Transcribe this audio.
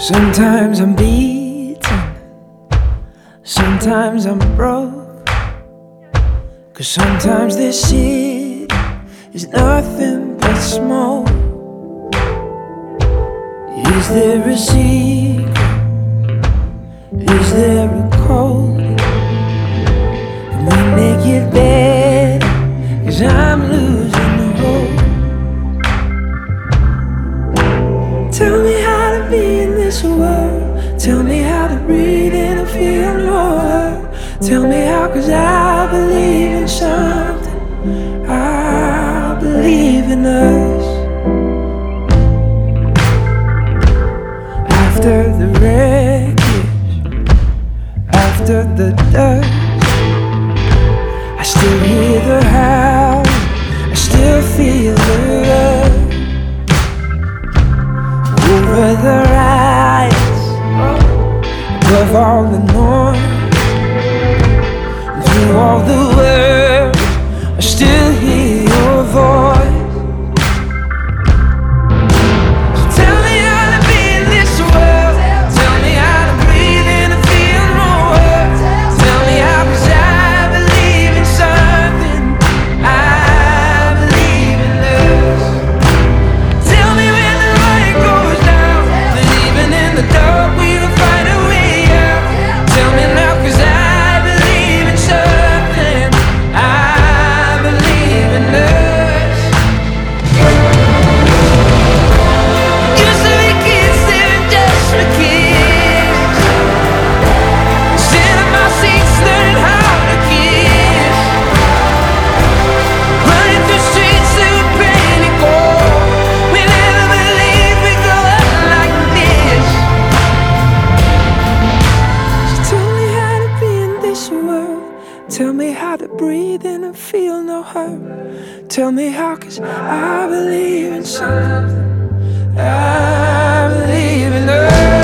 Sometimes I'm beaten, sometimes I'm broke, 'cause sometimes this shit is nothing but smoke. Is there a secret? Is there a code? Can we make it better? 'Cause I'm losing the hope. Tell me how to be in this world. Tell me how to breathe in and feel no hurt. Tell me how, 'cause I believe in something. I believe in us. After the wreckage, after the dust, I still hear the howl, I still feel the rush. Over the rise, above all the noise, and through all the words, I still hear your voice. So tell me how to be in this world. Tell me how to breathe in and feel no hurt. Tell me how, 'cause I believe in something. I believe in us. Tell me when the light goes down, that even in the dark we will find a way out. Tell me now, 'cause I believe in something. I believe in us. Used to be kids living just for kids, sitting in my seats learning how to kiss, running through streets that were painted gold. We never believed we'd grow up like this. So tell me how to be in this world. Tell me how to breathe in and feel no hurt. Tell me how, 'cause I believe in something. I believe in us.